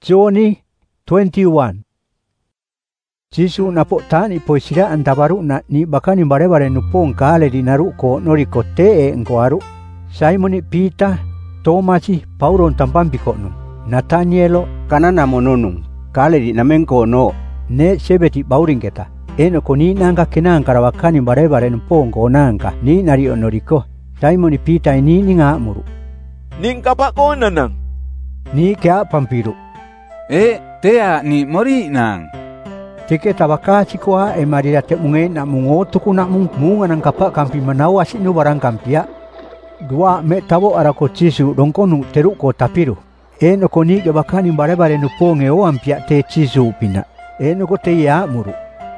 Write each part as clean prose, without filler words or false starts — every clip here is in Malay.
Joni 21. Jisu napok tani po sila antabaru na ni bakani bare-bare nupong kale di naru ko nori ko te engko aru. Simon Peter, Tomasi, Pauron tampampi ko no. Nathanielo kanana mononung kale di namenko no ne sebeti bauring keta. Eno ko ni nangka kenang karawakani bare-bare nupong ko nangka ni nari onoriko. Simon Peter ni nga muru. Ning kapak ko nanang. Ni kya pampiru. Tea ni mori nang. Teke tabaka chikoa marira te munge na mungo tuku na munga nang kapak kampi manawa sinu barang kampia. Dua me tabo arako chisu dongkonu teru ko tapiru. Eno ko ni ke bakani bare-bare nuponge o ampia te chisu pina. Eno ko te ya muru.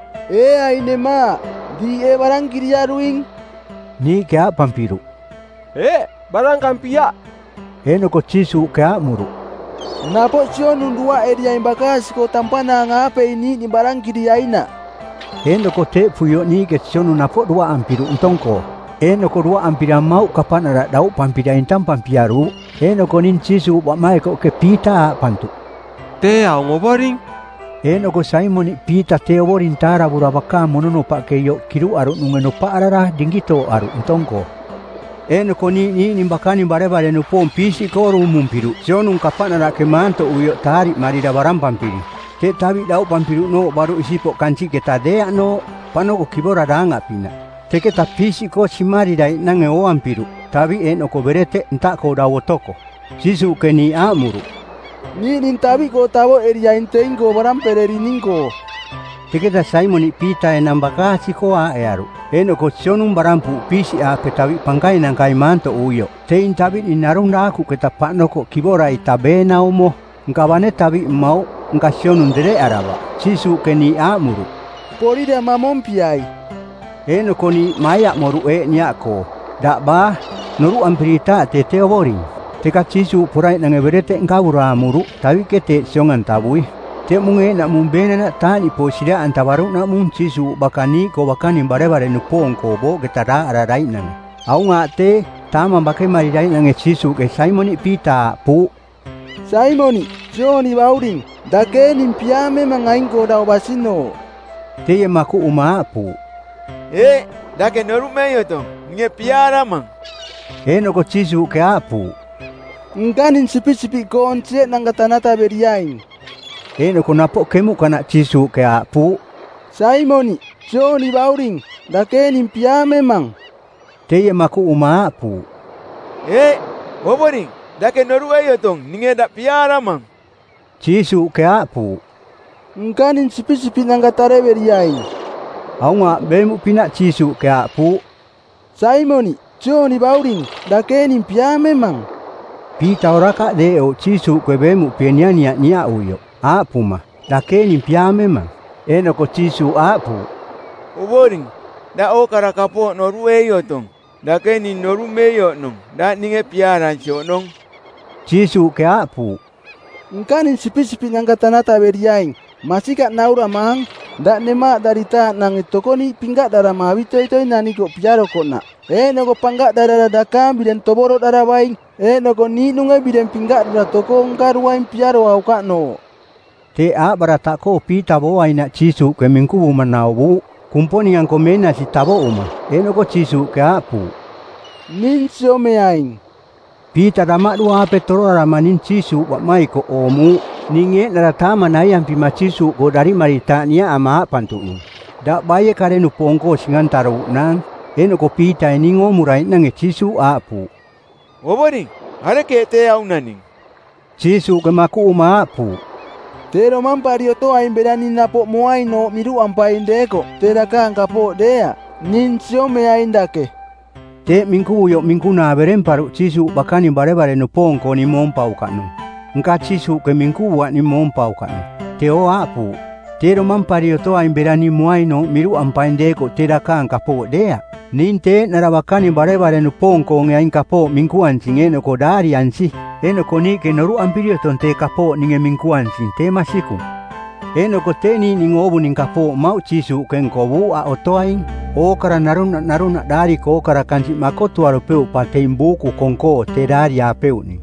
Aine ma di barang kiria ruing. Ni kya pampiru. Barang kampia. Eno ko chisu kya muru. Napo sio nundua area imbakas ko tampana ngape ini ni barang kiriaina. Eno ko te puyo ni ke sio napo dua ampiru untongko. Eno ko dua ampira mau kapan ada dau pampira intam pampiaru. Eno ko nin chisu wa mai ko ke pita pantu. Te au ngoboring. Eno ko Simon Peter te oborin tara burabaka monono pa ke yo kiru aru nungeno pa arara dingito aru untongko. Eno ko ni nimbakani bare-bare nupong pisi ko rumumpiru. Sionung kapan ada kemanto uyo tari marida barang pampiri. Te tabi dau pampiru no baru isipo kanci kita dea no pano ko kibora danga pina. Te kita pisi ko simari dai nange o ampiru. Tabi eno ko berete nta ko dawo toko. Sisu ke ni amuru. Ni nintabi ko tabo area intengo barang pereriningo. Te kita Simon Peter nambaka siko a earu. Eno ko sionung barampu pisi a petawi pangkai nang kai manto uyo. Te intabi inarunda aku kita pakno ko kibora itabena umo. Ngkawane tabi mau ngka sionung dere araba. Sisu ke ni amuru. Pori da mamon piai. Eno ko ni maya moru nyako. Dak ba noru ampirita te teoboring. Teka sisu purai nang berete ngkabura muru tawi kete siongan tabui. Te munge na mumbena na tani po sila antabaru na mung sisu bakani ko bakani bare-bare nupong ko bo getara ararai nang. Au nga te tama bakai marirai nang sisu ke Simon Peter pu. Simon, Johnny bauring, dake nimpiame mangain ko daw basino. Te maku uma pu. Dake noru meyo to, nge piara mang. Eno ko sisu ke apu. Ngkanin sipi-sipi ko once nang katanata beriain. Eno ko napo kemu kana chisu ke apu. Simon, Johnny bauring, dake nimpiame mang. Te maku uma apu. Oboring, dake noru ayo tong, ninge dak piara mang. Chisu ke apu. Ngkanin sipi-sipi nang katare beriain. Au nga bemu pina chisu ke apu. Simon, Johnny bauring, dake nimpiame mang. Pita oraka deo chisu ke bemu pianiania nia uyo. Apu ma, dake nimpiame ma. Eno ko chisu apu. Oboring, da o karakapo noru eyo tong. Dake ni noru meyo nong, da ninge piara sio nong. Chisu ke apu. Ngkanin sipi-sipi nang katanata beriain. Masih kat naura mang. Dak nema darita nang itokoni pinggat dara mawi toy nani ko piaro ko na. Eno ko panggat dara dakam bidan toboro dara baing. Eno ko ni nungai bidan pinggat dara toko ngkaruain piaro au no. Te a barata ko pita bo aina chisu ke mingku manau kumponi yang komena si tabo uma. Eno ko chisu ke apu. Nin sio meaing. Pita dama dua petro ramanin chisu wa mai ko omu. Ninge naratama na yang pima chisu ko dari marita nia ama pantu. Dak baye kare nu pongko singan taru nang. Eno ko pita ningo murai nang chisu apu. Oboring, are ke te au naning. Chisu ke maku uma apu. Tero mampario to ain berani napo moai no miru ampai ndeko. Tera kan kapo dea. Nin sio me ain dake. Te mingku yo mingku na beremparu chisu bakani bare-bare nupong ko ni mompau kanu. Ngka chisu ke mingku wa ni mompau kanu. Te o apu. Tero mampario to ain berani moai no miru ampai ndeko tera kan kapo dea. Nin te narabakani bare-bare nupong ko ngain kapo mingku ansinge no ko dari ansi. Eno ko ni ke noru ampirio tonte kapo ninge mingkuan sinte masiku. Eno ko te ni ningobu ning kapo mau chisu ken kobu a otoain. O kara naruna dari ko kara kanji makotu arupeu pa teimbuku kongko te dari apeu ni.